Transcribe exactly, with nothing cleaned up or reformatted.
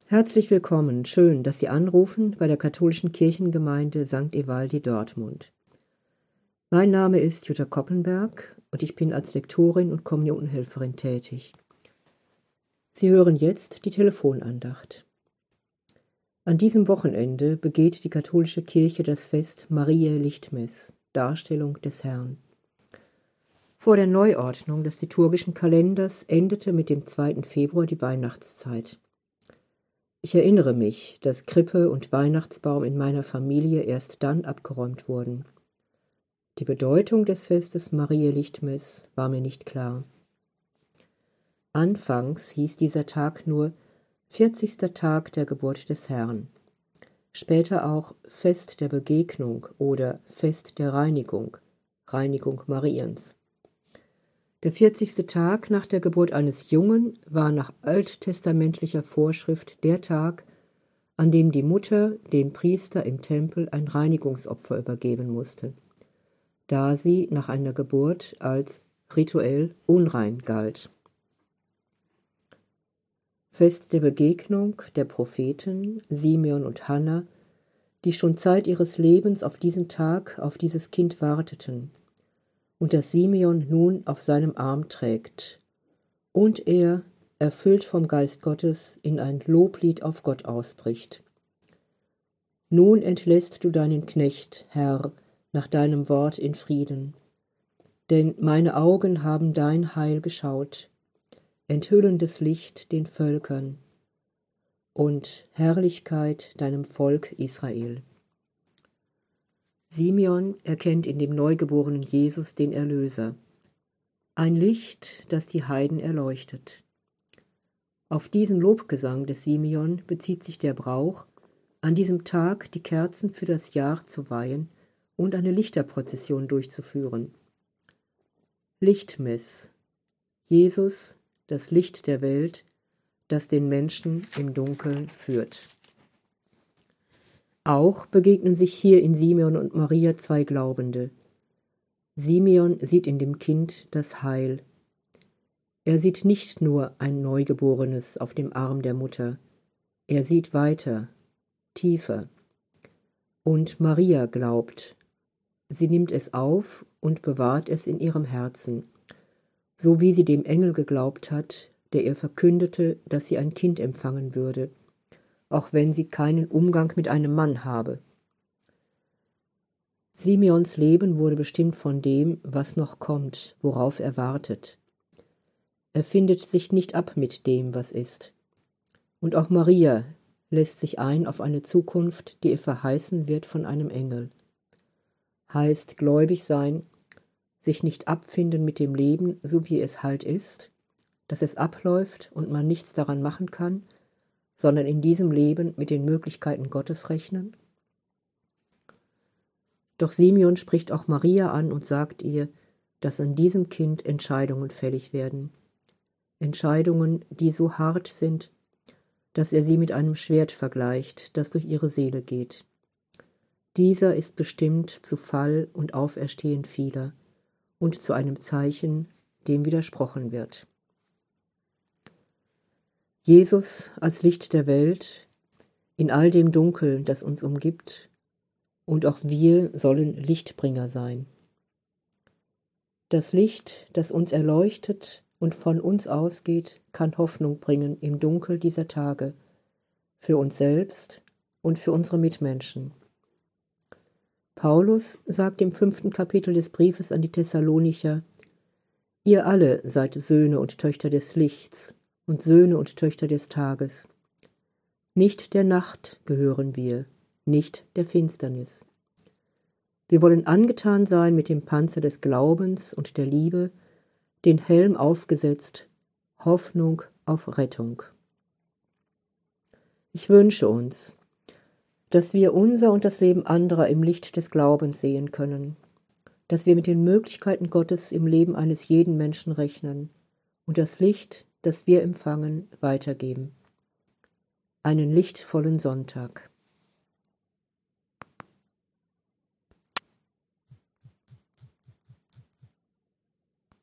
Herzlich willkommen, schön, dass Sie anrufen bei der katholischen Kirchengemeinde Sankt Evaldi Dortmund. Mein Name ist Jutta Koppenberg und ich bin als Lektorin und Kommunionhelferin tätig. Sie hören jetzt die Telefonandacht. An diesem Wochenende begeht die katholische Kirche das Fest Mariä Lichtmess, Darstellung des Herrn. Vor der Neuordnung des liturgischen Kalenders endete mit dem zweiten Februar die Weihnachtszeit. Ich erinnere mich, dass Krippe und Weihnachtsbaum in meiner Familie erst dann abgeräumt wurden. Die Bedeutung des Festes Mariä Lichtmess war mir nicht klar. Anfangs hieß dieser Tag nur vierzigster Tag der Geburt des Herrn, später auch Fest der Begegnung oder Fest der Reinigung, Reinigung Mariens. Der vierzigste Tag nach der Geburt eines Jungen war nach alttestamentlicher Vorschrift der Tag, an dem die Mutter dem Priester im Tempel ein Reinigungsopfer übergeben musste, da sie nach einer Geburt als rituell unrein galt. Fest der Begegnung der Propheten Simeon und Hannah, die schon Zeit ihres Lebens auf diesen Tag, auf dieses Kind warteten, und das Simeon nun auf seinem Arm trägt, und er, erfüllt vom Geist Gottes, in ein Loblied auf Gott ausbricht. Nun entlässt du deinen Knecht, Herr, nach deinem Wort in Frieden, denn meine Augen haben dein Heil geschaut, enthüllendes Licht den Völkern und Herrlichkeit deinem Volk Israel. Simeon erkennt in dem neugeborenen Jesus den Erlöser, ein Licht, das die Heiden erleuchtet. Auf diesen Lobgesang des Simeon bezieht sich der Brauch, an diesem Tag die Kerzen für das Jahr zu weihen und eine Lichterprozession durchzuführen. Lichtmess, Jesus, das Licht der Welt, das den Menschen im Dunkeln führt. Auch begegnen sich hier in Simeon und Maria zwei Glaubende. Simeon sieht in dem Kind das Heil. Er sieht nicht nur ein Neugeborenes auf dem Arm der Mutter, er sieht weiter, tiefer. Und Maria glaubt. Sie nimmt es auf und bewahrt es in ihrem Herzen, so wie sie dem Engel geglaubt hat, der ihr verkündete, dass sie ein Kind empfangen würde, auch wenn sie keinen Umgang mit einem Mann habe. Simeons Leben wurde bestimmt von dem, was noch kommt, worauf er wartet. Er findet sich nicht ab mit dem, was ist. Und auch Maria lässt sich ein auf eine Zukunft, die ihr verheißen wird von einem Engel. Heißt gläubig sein, sich nicht abfinden mit dem Leben, so wie es halt ist, dass es abläuft und man nichts daran machen kann, sondern in diesem Leben mit den Möglichkeiten Gottes rechnen? Doch Simeon spricht auch Maria an und sagt ihr, dass an diesem Kind Entscheidungen fällig werden. Entscheidungen, die so hart sind, dass er sie mit einem Schwert vergleicht, das durch ihre Seele geht. Dieser ist bestimmt zu Fall und Auferstehen vieler und zu einem Zeichen, dem widersprochen wird. Jesus als Licht der Welt, in all dem Dunkel, das uns umgibt, und auch wir sollen Lichtbringer sein. Das Licht, das uns erleuchtet und von uns ausgeht, kann Hoffnung bringen im Dunkel dieser Tage, für uns selbst und für unsere Mitmenschen. Paulus sagt im fünften Kapitel des Briefes an die Thessalonicher: Ihr alle seid Söhne und Töchter des Lichts und Söhne und Töchter des Tages. Nicht der Nacht gehören wir, nicht der Finsternis. Wir wollen angetan sein mit dem Panzer des Glaubens und der Liebe, den Helm aufgesetzt, Hoffnung auf Rettung. Ich wünsche uns, dass wir unser und das Leben anderer im Licht des Glaubens sehen können, dass wir mit den Möglichkeiten Gottes im Leben eines jeden Menschen rechnen und das Licht, das wir empfangen, weitergeben. Einen lichtvollen Sonntag.